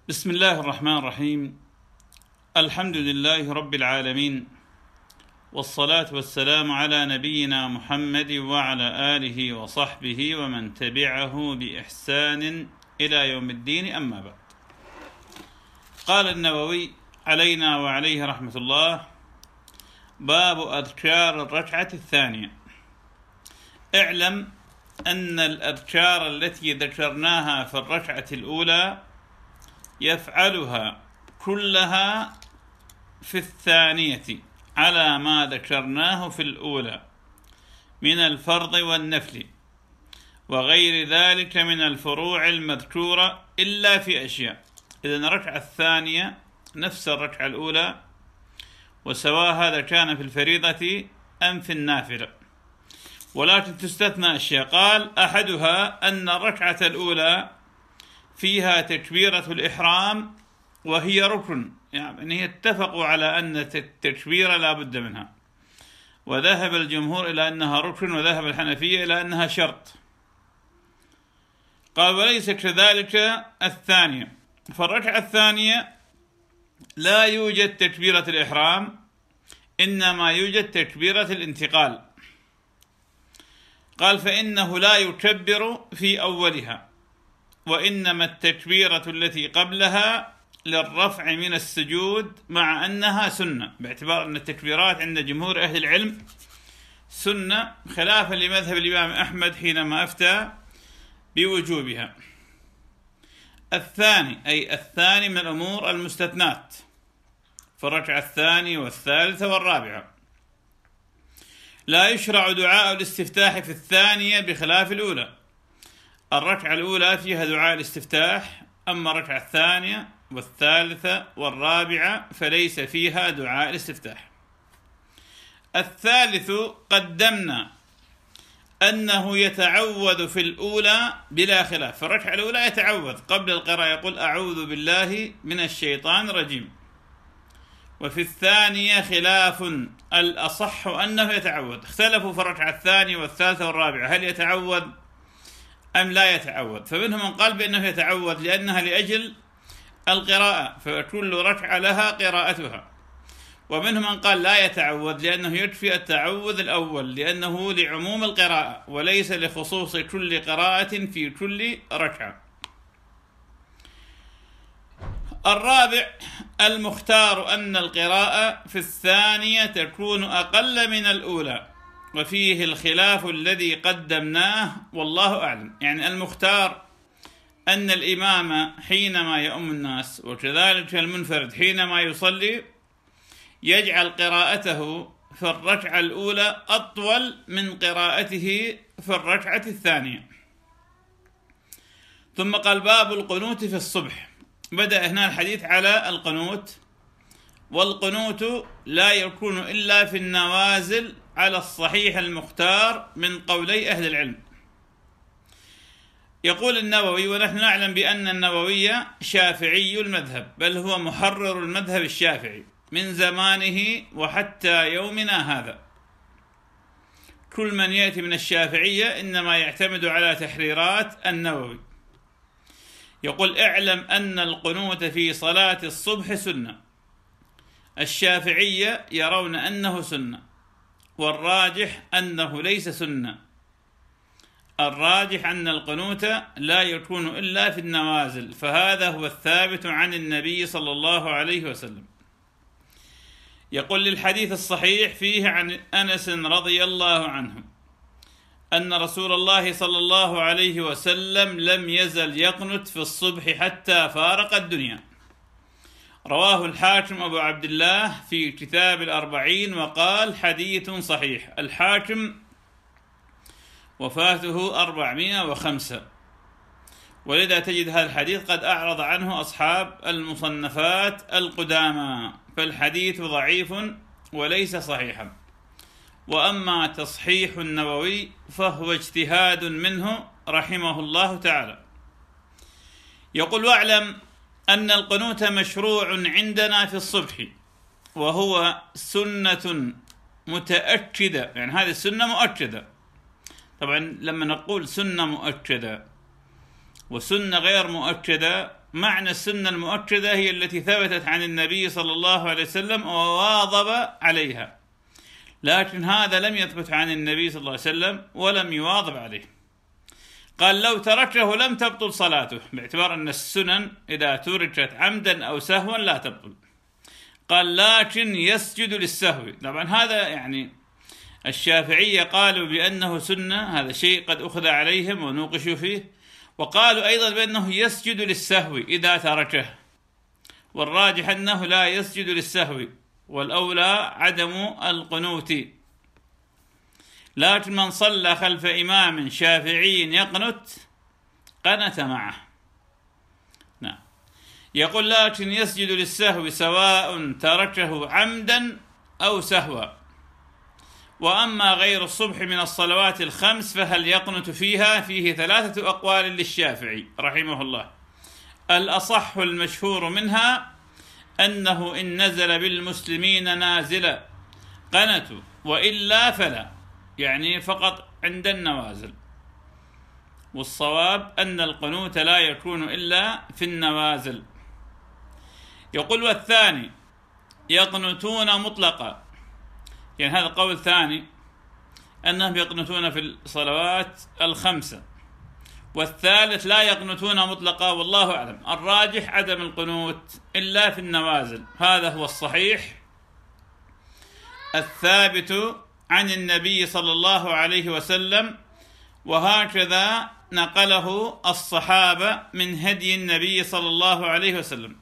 بسم الله الرحمن الرحيم. الحمد لله رب العالمين، والصلاة والسلام على نبينا محمد وعلى آله وصحبه ومن تبعه بإحسان إلى يوم الدين، أما بعد. قال النووي علينا وعليه رحمة الله: باب أذكار الركعة الثانية. اعلم أن الأذكار التي ذكرناها في الركعة الأولى يفعلها كلها في الثانية على ما ذكرناه في الأولى من الفرض والنفل وغير ذلك من الفروع المذكورة، إلا في أشياء. إذن الركعة الثانية نفس الركعة الأولى، وسواء هذا كان في الفريضة أم في النافلة، ولكن تستثنى أشياء. قال: أحدها أن الركعة الأولى فيها تكبيرة الإحرام وهي ركن، يعني اتفقوا على أن التكبيرة لا بد منها، وذهب الجمهور إلى أنها ركن، وذهب الحنفية إلى أنها شرط. قال: وليس كذلك الثانية، فالركعة الثانية لا يوجد تكبيرة الإحرام، إنما يوجد تكبيرة الانتقال. قال: فإنه لا يكبر في أولها، وإنما التكبيرة التي قبلها للرفع من السجود، مع أنها سنة، باعتبار أن التكبيرات عند جمهور أهل العلم سنة، خلافا لمذهب الإمام أحمد حينما أفتى بوجوبها. الثاني، أي الثاني من الأمور المستثنات، في الركعة الثانية والثالثة والرابعة لا يشرع دعاء الاستفتاح في الثانية بخلاف الأولى. الركعة الأولى فيها دعاء الاستفتاح، أما الركعة الثانية والثالثة والرابعة فليس فيها دعاء الاستفتاح. الثالث، قدمنا أنه يتعوذ في الأولى بلا خلاف. في الركعة الأولى يتعوذ قبل القراءة، يقول: أعوذ بالله من الشيطان الرجيم. وفي الثانية خلاف، الأصح أنه يتعوذ. اختلفوا في الركعة الثانية والثالثة والرابعة هل يتعوذ أم لا يتعوذ، فمنهم من قال بأنه يتعوذ لأنها لأجل القراءة، فكل ركعة لها قراءتها، ومنهم من قال لا يتعوذ لأنه يكفي التعوذ الأول، لأنه لعموم القراءة وليس لخصوص كل قراءة في كل ركعة. الرابع، المختار أن القراءة في الثانية تكون أقل من الأولى، وفيه الخلاف الذي قدمناه، والله أعلم. يعني المختار أن الإمام حينما يؤم الناس، وكذلك المنفرد حينما يصلي، يجعل قراءته في الركعة الأولى أطول من قراءته في الركعة الثانية. ثم قال: باب القنوت في الصبح. بدأ هنا الحديث على القنوت، والقنوت لا يكون إلا في النوازل على الصحيح المختار من قولي أهل العلم. يقول النووي: ونحن نعلم بأن النووي شافعي المذهب، بل هو محرر المذهب الشافعي من زمانه وحتى يومنا هذا. كل من يأتي من الشافعية إنما يعتمد على تحريرات النووي. يقول: اعلم أن القنوت في صلاة الصبح سنة. الشافعية يرون أنه سنة، والراجح أنه ليس سنة. الراجح أن القنوت لا يكون إلا في النوازل، فهذا هو الثابت عن النبي صلى الله عليه وسلم. يقول: للحديث الصحيح فيه عن أنس رضي الله عنه أن رسول الله صلى الله عليه وسلم لم يزل يقنت في الصبح حتى فارق الدنيا. رواه الحاكم أبو عبد الله في كتاب الأربعين، وقال: حديث صحيح. الحاكم وفاته 405، ولذا تجد هذا الحديث قد أعرض عنه أصحاب المصنفات القدامى، فالحديث ضعيف وليس صحيحا. وأما تصحيح النووي فهو اجتهاد منه رحمه الله تعالى. يقول: واعلم أن القنوت مشروع عندنا في الصبح، وهو سنة متأكدة. يعني هذه السنة مؤكدة. طبعا لما نقول سنة مؤكدة وسنة غير مؤكدة معنى السنة المؤكدة هي التي ثبتت عن النبي صلى الله عليه وسلم وواظب عليها، لكن هذا لم يثبت عن النبي صلى الله عليه وسلم ولم يواظب عليه. قال لو تركه لم تبطل صلاته، باعتبار أن السنن إذا تركت عمدا أو سهوا لا تبطل. قال لكن يسجد للسهو. طبعا هذا يعني الشافعية قالوا بأنه سنة، هذا شيء قد أخذ عليهم ونوقشوا فيه، وقالوا أيضا بأنه يسجد للسهو إذا تركه، والراجح أنه لا يسجد للسهو، والأولى عدم القنوت. لكن من صلى خلف إمام شافعي يقنت قنت معه. نعم. يقول لكن يسجد للسهو سواء تركه عمدا أو سهوا. وأما غير الصبح من الصلوات الخمس فهل يقنت فيها؟ فيه 3 أقوال للشافعي رحمه الله. الأصح المشهور منها أنه إن نزل بالمسلمين نازلا قنتوا، وإلا فلا، يعني فقط عند النوازل. والصواب أن القنوت لا يكون إلا في النوازل. يقول والثاني يقنتون مطلقا، يعني هذا قول ثاني أنهم يقنتون في الصلوات الخمسة، والثالث لا يقنتون مطلقا، والله أعلم. الراجح عدم القنوت إلا في النوازل، هذا هو الصحيح الثابت عن النبي صلى الله عليه وسلم، وهكذا نقله الصحابة من هدي النبي صلى الله عليه وسلم.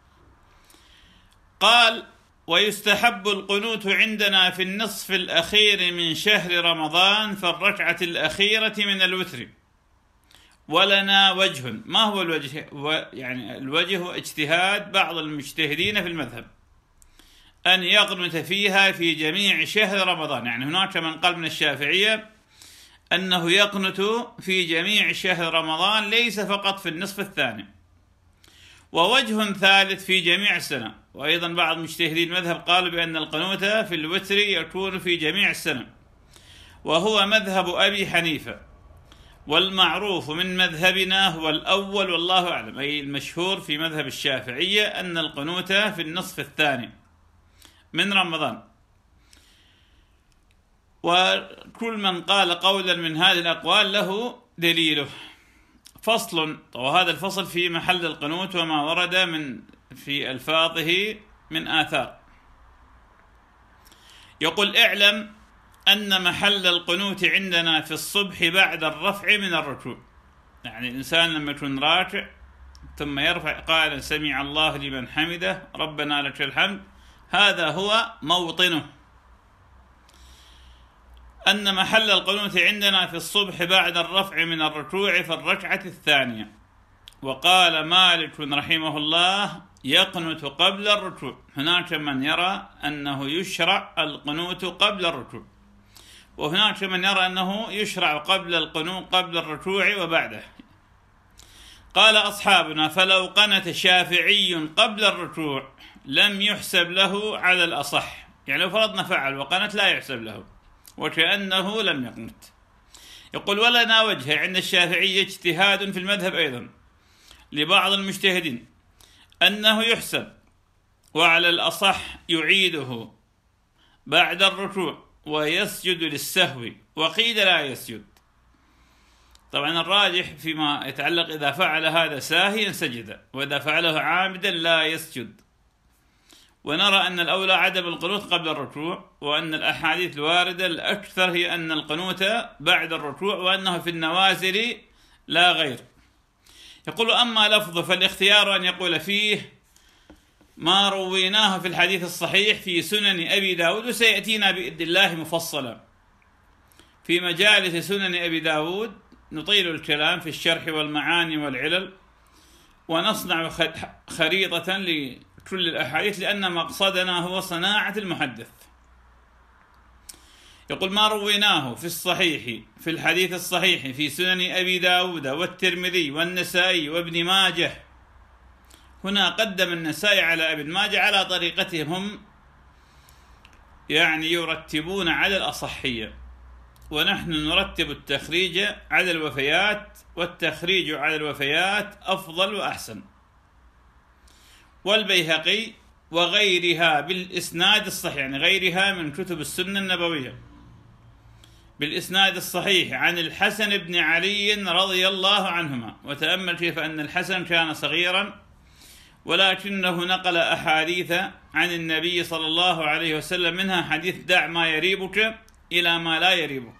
قال ويستحب القنوت عندنا في النصف الأخير من شهر رمضان في الركعة الأخيرة من الوتر، ولنا وجه. ما هو الوجه؟ يعني الوجه اجتهاد بعض المجتهدين في المذهب أن يقنت فيها في جميع شهر رمضان، يعني هناك من قال من الشافعية أنه يقنت في جميع شهر رمضان ليس فقط في النصف الثاني. ووجه ثالث في جميع السنة، وأيضا بعض مجتهدين المذهب قالوا بأن القنوت في الوتر يكون في جميع السنة، وهو مذهب أبي حنيفة، والمعروف من مذهبنا هو الأول والله أعلم، أي المشهور في مذهب الشافعية أن القنوت في النصف الثاني من رمضان. وكل من قال قولا من هذه الأقوال له دليله. فصل، وهذا الفصل في محل القنوت وما ورد في ألفاظه من آثار. يقول اعلم أن محل القنوت عندنا في الصبح بعد الرفع من الركوع، يعني الإنسان لما يكون راكع ثم يرفع قال سمع الله لمن حمده ربنا لك الحمد، هذا هو موطنه. أن محل القنوت عندنا في الصبح بعد الرفع من الركوع في الركعة الثانية. وقال مالك رحمه الله يقنت قبل الركوع. هناك من يرى أنه يشرع القنوت قبل الركوع، وهناك من يرى أنه يشرع قبل القنوت قبل الركوع وبعده. قال أصحابنا فلو قنت شافعي قبل الركوع لم يحسب له على الأصح، يعني لو فرضنا فعل وقنت لا يحسب له وكأنه لم يقنت. يقول ولنا وجه عند الشافعية اجتهاد في المذهب أيضا لبعض المجتهدين أنه يحسب، وعلى الأصح يعيده بعد الركوع ويسجد للسهو، وقيل لا يسجد. طبعا الراجح فيما يتعلق إذا فعل هذا ساهيا سجد، وإذا فعله عامدا لا يسجد. ونرى أن الأولى عدم القنوت قبل الركوع، وأن الأحاديث الواردة الأكثر هي أن القنوت بعد الركوع، وأنه في النوازل لا غير. يقول أما لفظه فالاختيار أن يقول فيه ما رويناه في الحديث الصحيح في سنن أبي داود، وسيأتينا بإذن الله مفصلا في مجالس سنن أبي داود. نطيل الكلام في الشرح والمعاني والعلل، ونصنع خريطة لكل الأحاديث، لأن مقصدنا هو صناعة المحدث. يقول ما رويناه في الصحيح في الحديث الصحيح في سنن أبي داود والترمذي والنسائي وابن ماجه. هنا قدم النسائي على ابن ماجه على طريقتهم هم، يعني يرتبون على الأصحية، ونحن نرتب التخريج على الوفيات، والتخريج على الوفيات أفضل وأحسن. والبيهقي وغيرها بالإسناد الصحيح، يعني غيرها من كتب السنة النبوية بالإسناد الصحيح عن الحسن بن علي رضي الله عنهما. وتأمل كيف أن الحسن كان صغيرا ولكنه نقل أحاديث عن النبي صلى الله عليه وسلم، منها حديث دع ما يريبك إلى ما لا يريبك.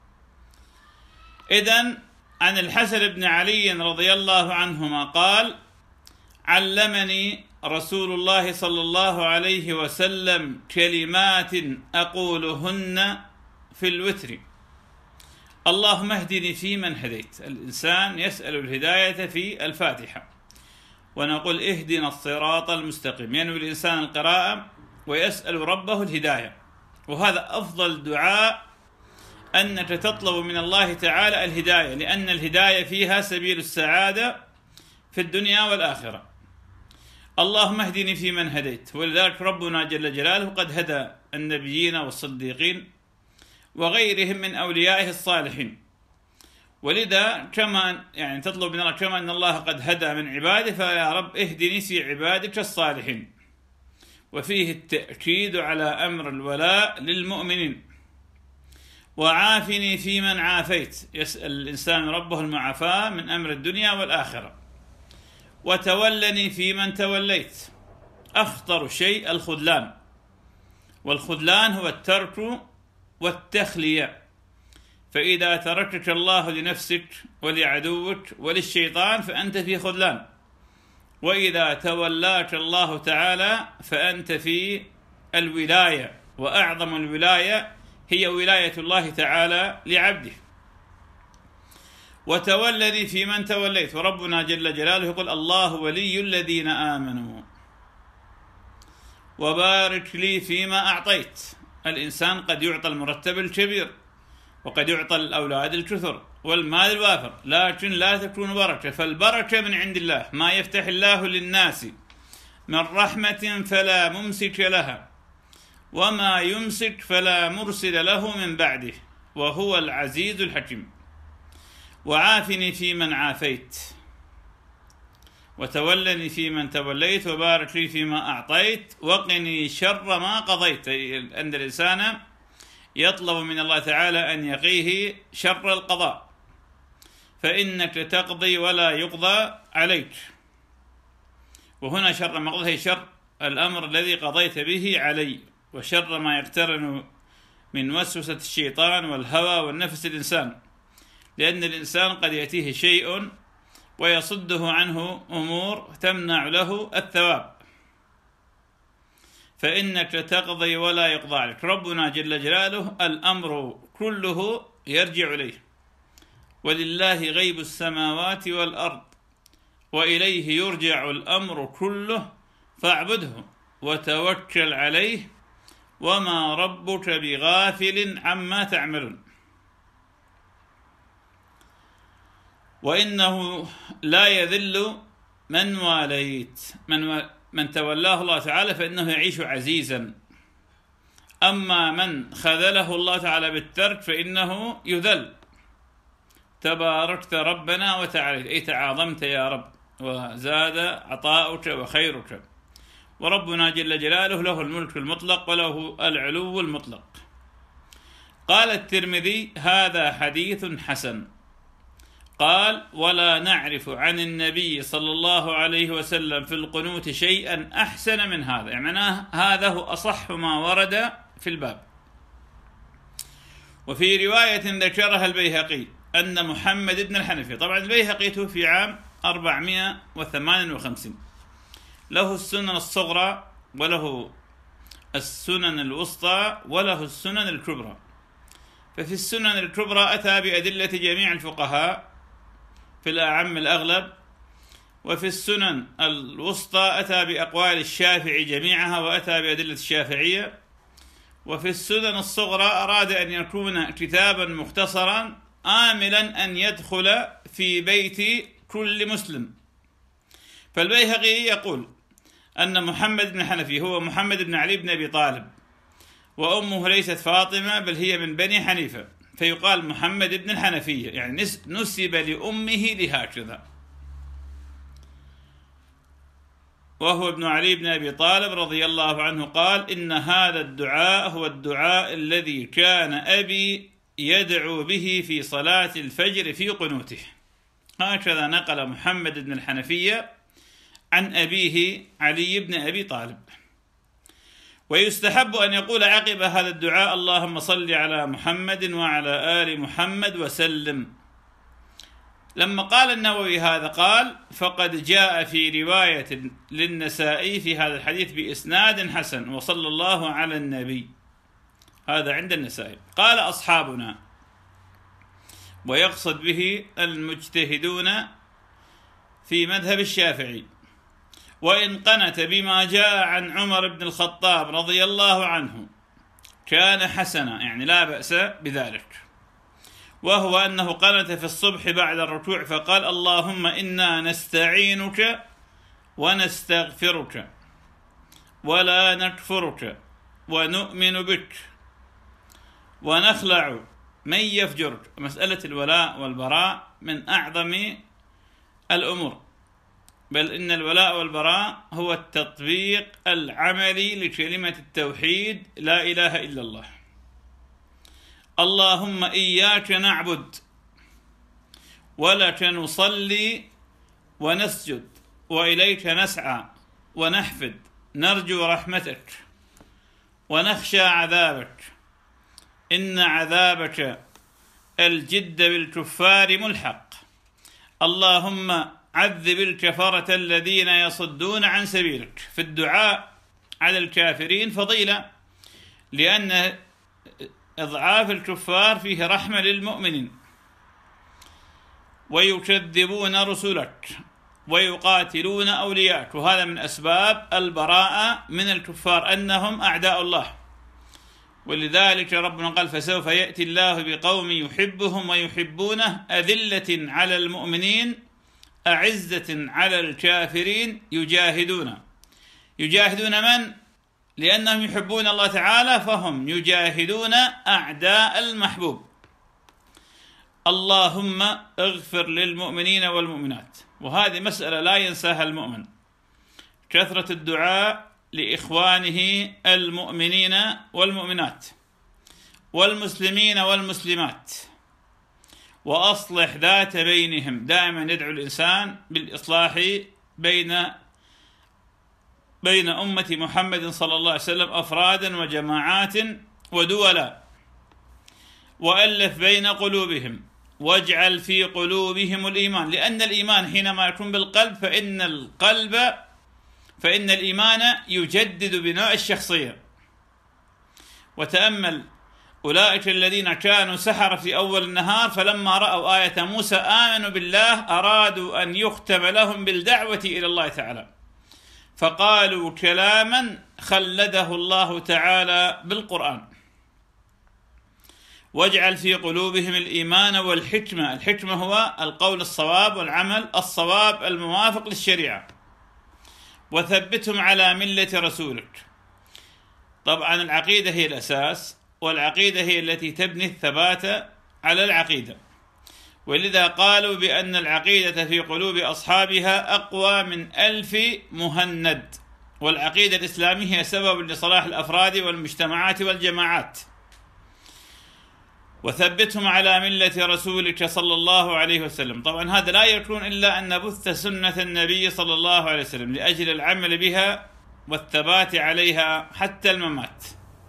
إذن عن الحسن بن علي رضي الله عنهما قال: علمني رسول الله صلى الله عليه وسلم كلمات أقولهن في الوتر: اللهم اهدني فيمن هديت. الإنسان يسأل الهداية في الفاتحة، ونقول اهدنا الصراط المستقيم، ينوي الإنسان القراءة ويسأل ربه الهداية، وهذا أفضل دعاء أنك تطلب من الله تعالى الهداية، لأن الهداية فيها سبيل السعادة في الدنيا والآخرة. اللهم اهدني فيمن هديت، ولذلك ربنا جل جلاله قد هدى النبيين والصديقين وغيرهم من أوليائه الصالحين، ولذا كما يعني تطلب من الله كما أن الله قد هدى من عباده، فيا رب اهدني في عبادك الصالحين. وفيه التأكيد على أمر الولاء للمؤمنين. وعافني فيمن عافيت، يسأل الإنسان ربه المعافاة من أمر الدنيا والآخرة. وتولني فيمن توليت. أخطر شيء الخذلان، والخذلان هو الترك والتخلية، فإذا تركك الله لنفسك ولعدوك وللشيطان فأنت في خذلان، وإذا تولاك الله تعالى فأنت في الولاية، وأعظم الولاية هي ولاية الله تعالى لعبده. وتولني فيمن توليت، وربنا جل جلاله يقول: الله ولي الذين آمنوا وبارك لي فيما أعطيت. الإنسان قد يعطى المرتب الكبير، وقد يعطى الأولاد الكثر والمال الوافر، لكن لا تكون بركة، فالبركة من عند الله. ما يفتح الله للناس من رحمة فلا ممسك لها، وما يمسك فلا مرسل له من بعده، وهو العزيز الحكيم. وعافني فيمن عافيت، وتولني فيمن توليت، وبارك لي فيما أعطيت، وقني شر ما قضيت. أن الإنسان يطلب من الله تعالى أن يقيه شر القضاء، فإنك تقضي ولا يقضى عليك. وهنا شر ما قضيت هي شر الأمر الذي قضيت به علي، وشر ما يقترن من وسوسة الشيطان والهوى والنفس الإنسان، لأن الإنسان قد يأتيه شيء ويصده عنه أمور تمنع له الثواب، فإنك تقضي ولا يقضى عليك. ربنا جل جلاله الأمر كله يرجع إليه، ولله غيب السماوات والأرض وإليه يرجع الأمر كله، فاعبده وتوكل عليه، وما ربك بغافل عما تعملون. وإنه لا يذل من واليت، من تولاه الله تعالى فإنه يعيش عزيزا، أما من خذله الله تعالى بالترك فإنه يذل. تباركت ربنا وتعاليت، أي تعاظمت يا رب، وزاد عطاؤك وخيرك. وربنا جل جلاله له الملك المطلق وله العلو المطلق. قال الترمذي: هذا حديث حسن. قال: ولا نعرف عن النبي صلى الله عليه وسلم في القنوت شيئا أحسن من هذا، يعني معناه هذا هو أصح ما ورد في الباب. وفي رواية ذكرها البيهقي أن محمد بن الحنفي، طبعا البيهقي توفي عام 458، له السنن الصغرى وله السنن الوسطى وله السنن الكبرى. ففي السنن الكبرى أتى بأدلة جميع الفقهاء في الأعم الأغلب، وفي السنن الوسطى أتى بأقوال الشافعي جميعها وأتى بأدلة الشافعية، وفي السنن الصغرى أراد أن يكون كتابا مختصرا آملا أن يدخل في بيت كل مسلم. فالبيهقي يقول أن محمد بن حنفي هو محمد بن علي بن أبي طالب، وأمه ليست فاطمة بل هي من بني حنيفة، فيقال محمد بن الحنفية، يعني نسب لأمه لهكذا. وهو ابن علي بن أبي طالب رضي الله عنه قال: إن هذا الدعاء هو الدعاء الذي كان أبي يدعو به في صلاة الفجر في قنوته. هكذا نقل محمد بن الحنفية عن أبيه علي بن أبي طالب. ويستحب أن يقول عقب هذا الدعاء: اللهم صل على محمد وعلى آل محمد وسلم. لما قال النووي هذا قال: فقد جاء في رواية للنسائي في هذا الحديث بإسناد حسن: وصلى الله على النبي. هذا عند النسائي. قال أصحابنا، ويقصد به المجتهدون في مذهب الشافعي: وإن قنت بما جاء عن عمر بن الخطاب رضي الله عنه كان حسنا، يعني لا بأس بذلك. وهو أنه قنت في الصبح بعد الركوع فقال: اللهم إنا نستعينك ونستغفرك ولا نكفرك ونؤمن بك ونخلع من يفجرك. مسألة الولاء والبراء من أعظم الأمور، بل إن الولاء والبراء هو التطبيق العملي لكلمة التوحيد لا إله إلا الله. اللهم إياك نعبد ولك نصلي ونسجد وإليك نسعى ونحفد، نرجو رحمتك ونخشى عذابك، إن عذابك الجد بالكفار ملحق. اللهم عذب الكفرة الذين يصدون عن سبيلك. في الدعاء على الكافرين فضيلة، لأن إضعاف الكفار فيه رحمة للمؤمنين. ويكذبون رسلك ويقاتلون أولياءك، وهذا من أسباب البراءة من الكفار أنهم أعداء الله. ولذلك ربنا قال: فسوف يأتي الله بقوم يحبهم ويحبونه أذلة على المؤمنين أعزة على الكافرين يجاهدون من؟ لأنهم يحبون الله تعالى فهم يجاهدون أعداء المحبوب. اللهم اغفر للمؤمنين والمؤمنات. وهذه مسألة لا ينساها المؤمن، كثرة الدعاء لإخوانه المؤمنين والمؤمنات والمسلمين والمسلمات، وأصلح ذات بينهم. دائما يدعو الإنسان بالإصلاح بين أمة محمد صلى الله عليه وسلم أفرادا وجماعات ودولا، وألف بين قلوبهم واجعل في قلوبهم الإيمان، لأن الإيمان حينما يكون بالقلب فإن الإيمان يجدد بناء الشخصية. وتأمل أولئك الذين كانوا سحرة في أول النهار، فلما رأوا آية موسى آمنوا بالله، أرادوا أن يختم لهم بالدعوة إلى الله تعالى، فقالوا كلاما خلده الله تعالى بالقرآن: واجعل في قلوبهم الإيمان والحكمة. الحكمة هو القول الصواب والعمل الصواب الموافق للشريعة. وثبتهم على ملة رسولك. طبعا العقيدة هي الأساس، والعقيدة هي التي تبني الثبات على العقيدة، ولذا قالوا بأن العقيدة في قلوب أصحابها أقوى من 1000 مهند. والعقيدة الإسلامية هي سبب لصلاح الأفراد والمجتمعات والجماعات. وثبتهم على ملة رسولك صلى الله عليه وسلم. طبعا هذا لا يكون إلا أن نبث سنة النبي صلى الله عليه وسلم لأجل العمل بها والثبات عليها حتى الممات.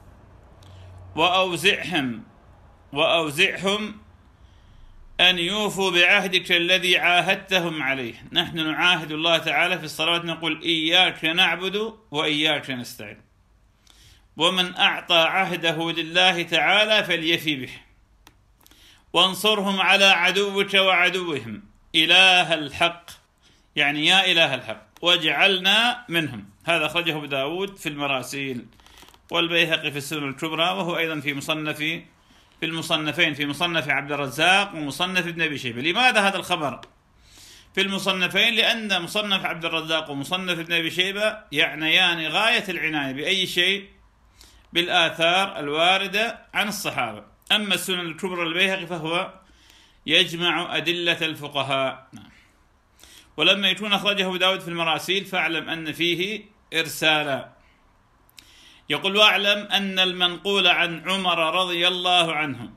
وأوزعهم أن يوفوا بعهدك الذي عاهدتهم عليه. نحن نعاهد الله تعالى في الصلاة، نقول: إياك نعبد وإياك نستعين. ومن أعطى عهده لله تعالى فليفي به. وانصرهم على عدوك وعدوهم إله الحق، يعني يا إله الحق، واجعلنا منهم. هذا أخرجه أبو داود في المراسيل، والبيهقي في السنن الكبرى، وهو أيضا في المصنفين، في مصنف عبد الرزاق ومصنف ابن أبي شيبة. لماذا هذا الخبر في المصنفين؟ لأن مصنف عبد الرزاق ومصنف ابن أبي شيبة يعنيان غاية العناية بأي شيء؟ بالآثار الواردة عن الصحابة. أما السنن الكبرى البيهقي فهو يجمع أدلة الفقهاء. ولما يكون أخرجه أبو داود في المراسيل فاعلم أن فيه إرسالا. يقول: واعلم أن المنقول عن عمر رضي الله عنه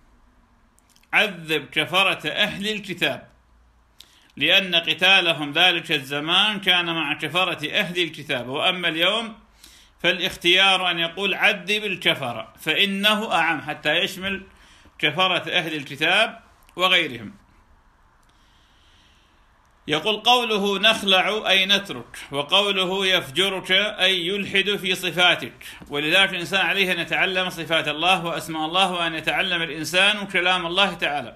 عذب كفرة أهل الكتاب، لأن قتالهم ذلك الزمان كان مع كفرة أهل الكتاب، وأما اليوم فالاختيار أن يقول عذب الكفرة فإنه أعم، حتى يشمل كفرة أهل الكتاب وغيرهم. يقول: قوله نخلع أي نترك، وقوله يفجرك أي يلحد في صفاتك، ولذلك الإنسان عليه أن يتعلم صفات الله وأسماء الله، وأن يتعلم الإنسان كلام الله تعالى.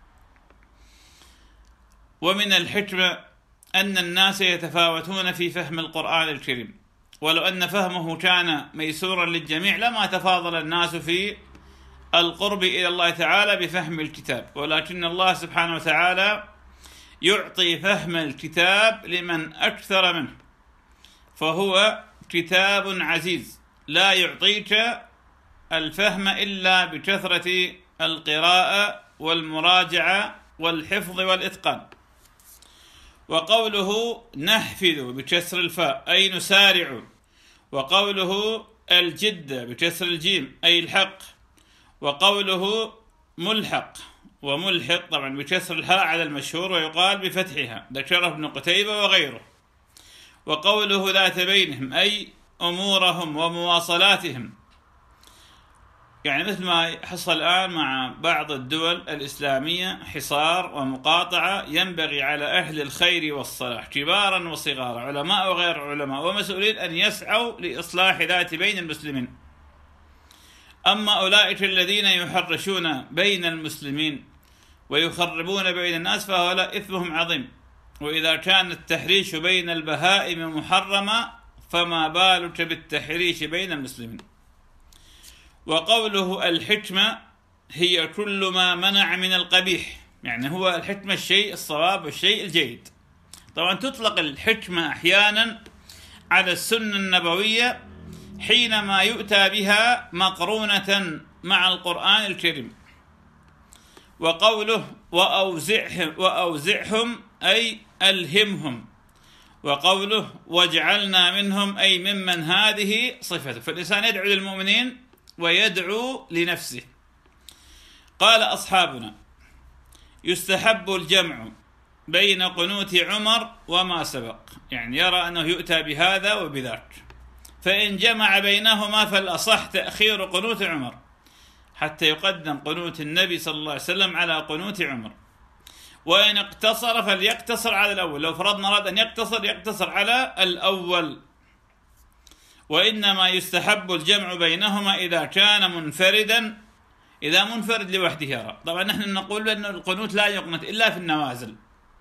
ومن الحكمة أن الناس يتفاوتون في فهم القرآن الكريم، ولو أن فهمه كان ميسورا للجميع لما تفاضل الناس في القرب إلى الله تعالى بفهم الكتاب، ولكن الله سبحانه وتعالى يعطي فهم الكتاب لمن أكثر منه، فهو كتاب عزيز لا يعطيك الفهم إلا بكثرة القراءة والمراجعة والحفظ والإتقان. وقوله نحفظ بكسر الفاء أي نسارع، وقوله الجد بكسر الجيم أي الحق، وقوله ملحق وملحق طبعا بكسر الهاء على المشهور، ويقال بفتحها، ذكره ابن قتيبة وغيره. وقوله ذات بينهم أي أمورهم ومواصلاتهم، يعني مثل ما حصل الآن مع بعض الدول الإسلامية حصار ومقاطعة، ينبغي على أهل الخير والصلاح كبارا وصغارا، علماء وغير علماء ومسؤولين، أن يسعوا لإصلاح ذات بين المسلمين. أما أولئك الذين يحرشون بين المسلمين ويخربون بين الناس فهؤلاء إثمهم عظيم، وإذا كان التحريش بين البهائم محرما فما بالك بالتحريش بين المسلمين. وقوله الحكمة هي كل ما منع من القبيح، يعني هو الحكمة الشيء الصواب والشيء الجيد. طبعا تطلق الحكمة أحيانا على السنة النبوية حينما يؤتى بها مقرونة مع القرآن الكريم. وقوله وأوزعهم أي ألهمهم، وقوله واجعلنا منهم أي ممن هذه صفته، فالإنسان يدعو للمؤمنين ويدعو لنفسه. قال أصحابنا يستحب الجمع بين قنوت عمر وما سبق، يعني يرى أنه يؤتى بهذا وبذاك، فإن جمع بينهما فالأصح تأخير قنوت عمر حتى يقدم قنوت النبي صلى الله عليه وسلم على قنوت عمر، وإن اقتصر فليقتصر على الأول، لو فرضنا أراد أن يقتصر على الأول. وإنما يستحب الجمع بينهما إذا كان منفردا، إذا منفرد لوحده يرى. طبعا نحن نقول أن القنوت لا يقنت إلا في النوازل،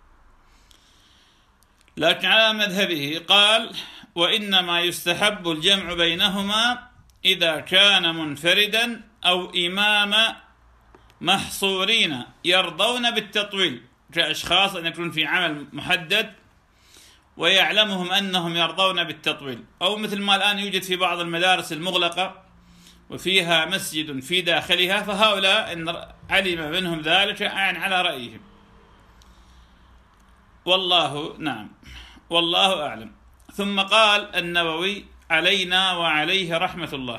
لكن على مذهبه قال وإنما يستحب الجمع بينهما إذا كان منفردا أو إمام محصورين يرضون بالتطويل، كأشخاص أن يكون في عمل محدد ويعلمهم أنهم يرضون بالتطويل، أو مثل ما الآن يوجد في بعض المدارس المغلقة وفيها مسجد في داخلها، فهؤلاء إن علم منهم ذلك أعن على رأيهم. والله أعلم. ثم قال النووي علينا وعليه رحمة الله: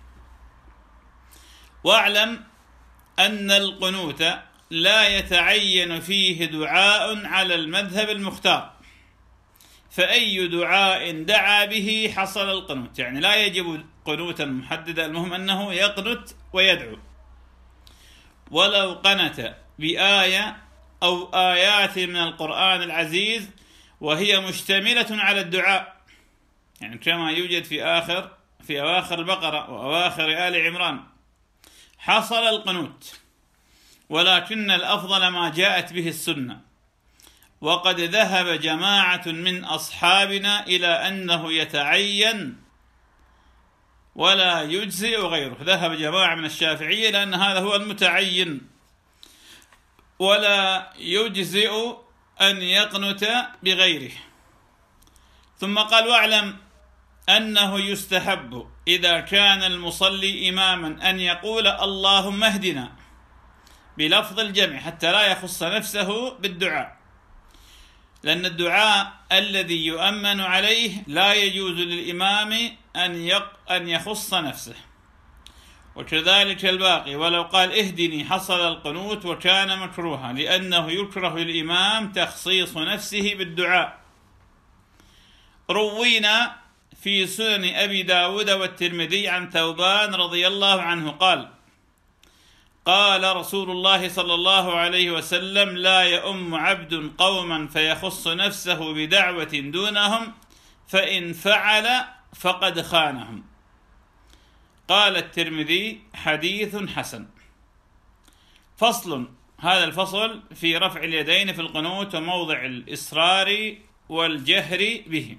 واعلم أن القنوت لا يتعين فيه دعاء على المذهب المختار، فأي دعاء دعا به حصل القنوت، يعني لا يجب قنوتا محددا، المهم أنه يقنت ويدعو. ولو قنت بآية أو آيات من القرآن العزيز وهي مشتملة على الدعاء، يعني كما يوجد في أواخر البقرة وأواخر آل عمران، حصل القنوت، ولكن الأفضل ما جاءت به السنة. وقد ذهب جماعة من أصحابنا إلى أنه يتعين ولا يجزئ غيره، ذهب جماعة من الشافعية لأن هذا هو المتعين ولا يجزئ أن يقنت بغيره. ثم قال واعلم أنه يستحب إذا كان المصلي إماما أن يقول اللهم اهدنا بلفظ الجمع حتى لا يخص نفسه بالدعاء، لأن الدعاء الذي يؤمن عليه لا يجوز للإمام أن يخص نفسه، وكذلك الباقي، ولو قال اهدني حصل القنوت وكان مكروها، لأنه يكره للإمام تخصيص نفسه بالدعاء. روينا في سنن أبي داود والترمذي عن ثوبان رضي الله عنه قال: قال رسول الله صلى الله عليه وسلم: لا يؤم عبد قوما فيخص نفسه بدعوة دونهم، فإن فعل فقد خانهم. قال الترمذي: حديث حسن. فصل. هذا الفصل في رفع اليدين في القنوت وموضع الإصرار والجهر به.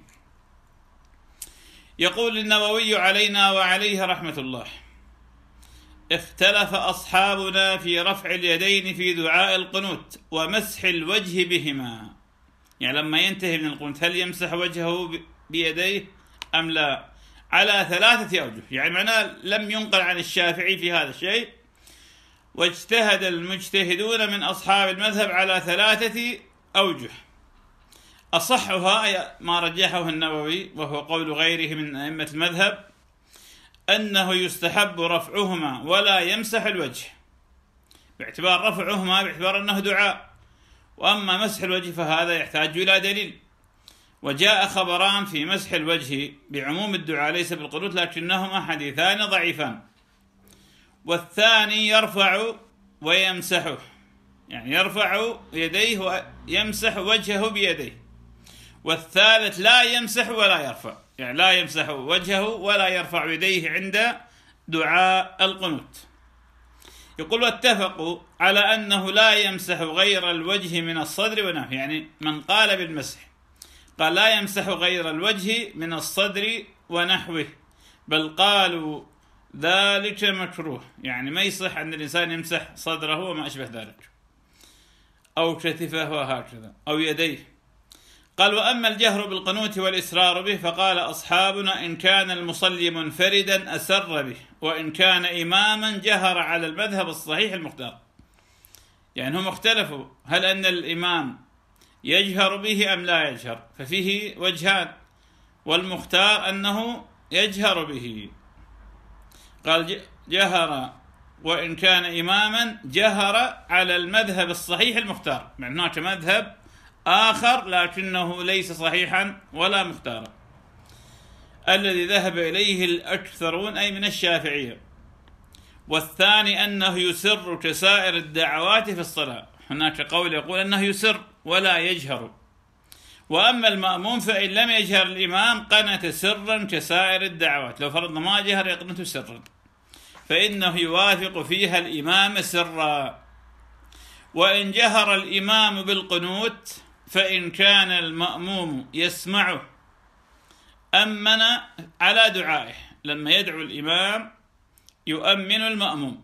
يقول النووي علينا وعليه رحمة الله: اختلف أصحابنا في رفع اليدين في دعاء القنوت ومسح الوجه بهما. يعني لما ينتهي من القنوت هل يمسح وجهه بيديه أم لا؟ على 3 أوجه. يعني معناه لم ينقل عن الشافعي في هذا الشيء، واجتهد المجتهدون من أصحاب المذهب على 3 أوجه. أصحها ما رجحه النووي، وهو قول غيره من أئمة المذهب، أنه يستحب رفعهما ولا يمسح الوجه، باعتبار رفعهما باعتبار أنه دعاء، وأما مسح الوجه فهذا يحتاج إلى دليل. وجاء خبران في مسح الوجه بعموم الدعاء ليس بالقنوت، لكنهما حديثان ضعيفان. والثاني يرفع ويمسحه، يعني يرفع يديه ويمسح وجهه بيديه. والثالث لا يمسح ولا يرفع، يعني لا يمسح وجهه ولا يرفع يديه عند دعاء القنوت. يقول: واتفقوا على أنه لا يمسح غير الوجه من الصدر ونحوه. يعني من قال بالمسح قال لا يمسح غير الوجه من الصدر ونحوه، بل قالوا ذلك مكروه، يعني ما يصح أن الإنسان يمسح صدره وما أشبه ذلك، أو كتفه وهكذا، أو يديه. قال: وأما الجهر بالقنوت والإسرار به فقال أصحابنا: إن كان المصلي منفردا أسر به، وإن كان إماما جهر على المذهب الصحيح المختار. يعني هم اختلفوا هل أن الإمام يجهر به أم لا يجهر، ففيه وجهان، والمختار أنه يجهر به. قال: جهر وإن كان إماما جهر على المذهب الصحيح المختار، مع هناك مذهب آخر لكنه ليس صحيحا ولا مختارا، الذي ذهب إليه الأكثرون أي من الشافعية. والثاني أنه يسر كسائر الدعوات في الصلاة، هناك قول يقول أنه يسر ولا يجهر. وأما المأموم فإن لم يجهر الإمام قنت سرا كسائر الدعوات، لو فرضنا ما جهر يقنت سرا، فإنه يوافق فيها الإمام سرا. وإن جهر الإمام بالقنوت فإن كان المأموم يسمعه أمن على دعائه، لما يدعو الإمام يؤمن المأموم،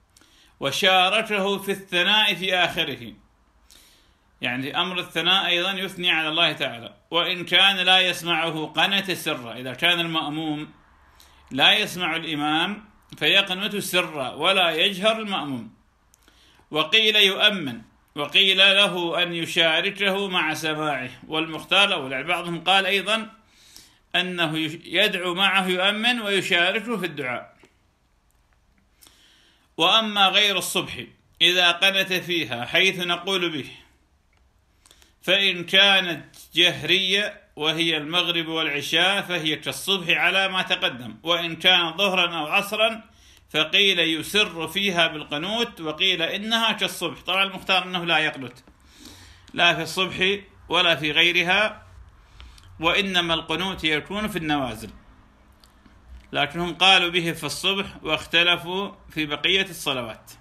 وشاركه في الثناء في آخره، يعني أمر الثناء أيضا يثني على الله تعالى. وإن كان لا يسمعه قنت سرا، إذا كان المأموم لا يسمع الإمام فيقنت سرا ولا يجهر المأموم. وقيل يؤمن، وقيل له أن يشاركه مع سماعه، والمختار الأول. بعضهم قال أيضا أنه يدعو معه يؤمن ويشاركه في الدعاء. وأما غير الصبح إذا قنت فيها حيث نقول به، فإن كانت جهرية وهي المغرب والعشاء فهي كالصبح على ما تقدم، وإن كان ظهرا أو عصرا فقيل يسر فيها بالقنوت، وقيل إنها كالصبح. طبعا المختار أنه لا يقنت لا في الصبح ولا في غيرها، وإنما القنوت يكون في النوازل، لكنهم قالوا به في الصبح واختلفوا في بقية الصلوات.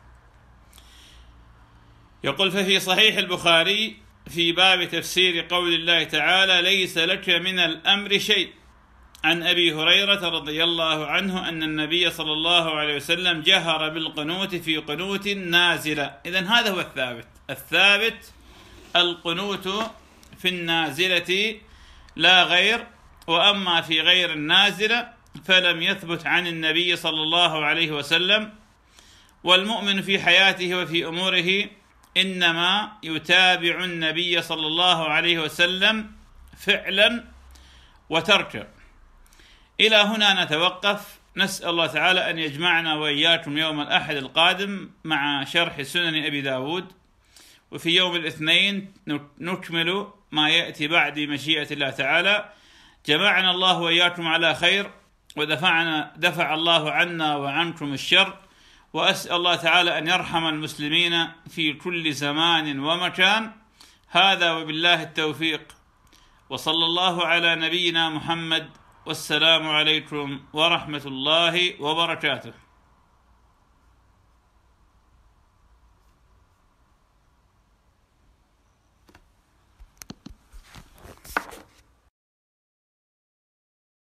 يقول: ففي صحيح البخاري في باب تفسير قول الله تعالى: ليس لك من الأمر شيء، عن أبي هريرة رضي الله عنه أن النبي صلى الله عليه وسلم جهر بالقنوت في قنوت نازلة. إذن هذا هو الثابت القنوت في النازلة لا غير. وأما في غير النازلة فلم يثبت عن النبي صلى الله عليه وسلم. والمؤمن في حياته وفي أموره إنما يتابع النبي صلى الله عليه وسلم فعلا وتركا. إلى هنا نتوقف. نسأل الله تعالى أن يجمعنا وإياكم يوم الأحد القادم مع شرح سنن أبي داود، وفي يوم الاثنين نكمل ما يأتي بعد مشيئة الله تعالى. جمعنا الله وإياكم على خير، ودفع الله عنا وعنكم الشر، وأسأل الله تعالى أن يرحم المسلمين في كل زمان ومكان. هذا وبالله التوفيق، وصلى الله على نبينا محمد، والسلام عليكم ورحمة الله وبركاته.